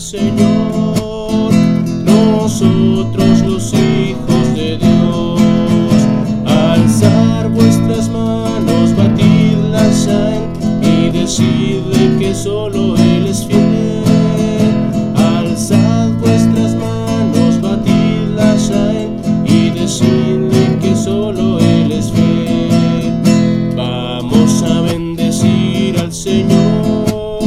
Señor, nosotros los hijos de Dios. Alzar vuestras manos, batidlas a Él y decidle que solo Él es fiel. Alzad vuestras manos, batidlas a Él y decidle que solo Él es fiel. Vamos a bendecir al Señor,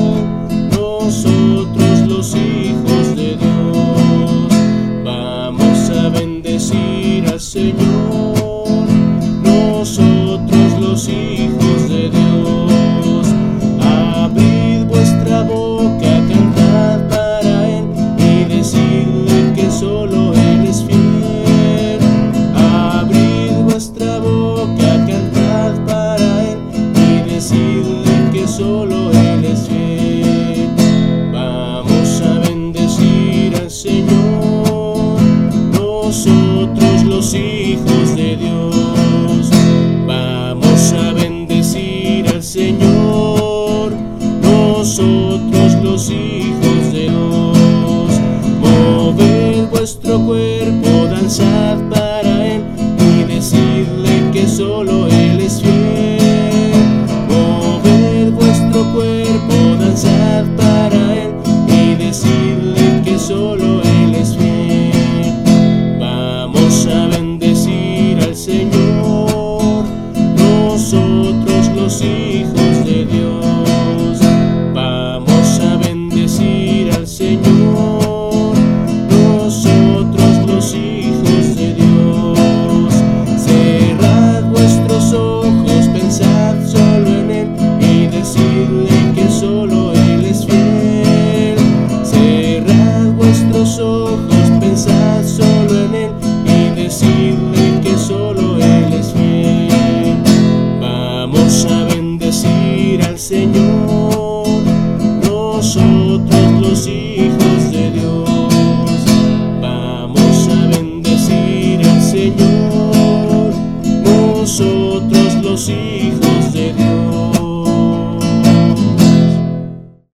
nosotros los hijos de Dios. Vamos a bendecir al Señor, nosotros los hijos de Dios. Abrid vuestra boca, cantad para Él y decidle que solo Él es fiel. Abrid vuestra boca, cantad para Él y decidle que solo Él es fiel. Vamos a bendecir al Señor, nosotros los hijos de Dios. Vamos a bendecir al Señor, nosotros los hijos de Dios. Moved vuestro cuerpo, danzad para Él y decidle que solo Él es fiel. Moved vuestro cuerpo, danzad para Él y decidle que solo Él es fiel. Vamos a bendecir al Señor, nosotros los hijos de Dios. Vamos a bendecir al Señor, nosotros los hijos de Dios. Cerrad vuestros ojos, pensad solo en Él y decidle que solo Él es fiel. Cerrad vuestros ojos, pensad solo en Él y decidle que solo Él es fiel. Vamos a bendecir al Señor, nosotros los hijos de Dios. Vamos a bendecir al Señor, nosotros los hijos